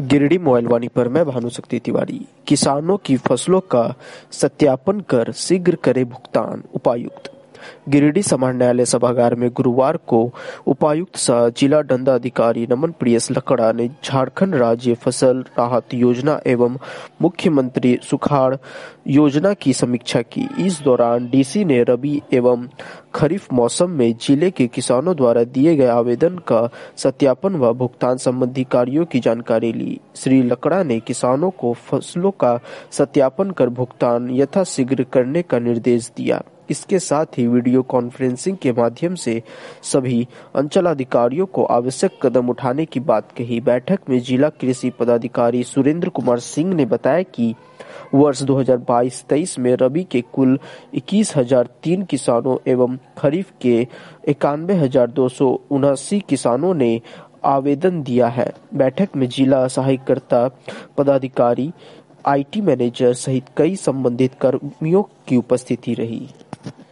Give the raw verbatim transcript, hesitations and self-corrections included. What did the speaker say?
Giridih mobile पर मैं भानुशक्ति तिवारी। किसानों की फसलों का सत्यापन कर शीघ्र करे भुगतान, उपायुक्त। गिरिडीह समाहरणालय न्यायालय सभागार में गुरुवार को उपायुक्त सह जिला दंडाधिकारी नमन प्रियस लकड़ा ने झारखंड राज्य फसल राहत योजना एवं मुख्यमंत्री सुखाड़ योजना की समीक्षा की। इस दौरान डीसी ने रबी एवं खरीफ मौसम में जिले के किसानों द्वारा दिए गए आवेदन का सत्यापन व भुगतान संबंधी कार्यों की जानकारी ली। श्री लकड़ा ने किसानों को फसलों का सत्यापन कर भुगतान यथाशीघ्र करने का निर्देश दिया। इसके साथ ही वीडियो कॉन्फ्रेंसिंग के माध्यम से सभी अंचलाधिकारियों को आवश्यक कदम उठाने की बात कही। बैठक में जिला कृषि पदाधिकारी सुरेंद्र कुमार सिंह ने बताया कि वर्ष दो हज़ार बाईस तेईस में रबी के कुल इक्कीस हजार तीन किसानों एवं खरीफ के इक्यानवे हजार दो सौ उनासी किसानों ने आवेदन दिया है। बैठक में जिला सहायकर्ता पदाधिकारी, आईटी मैनेजर सहित कई संबंधित कर्मियों की उपस्थिति रही।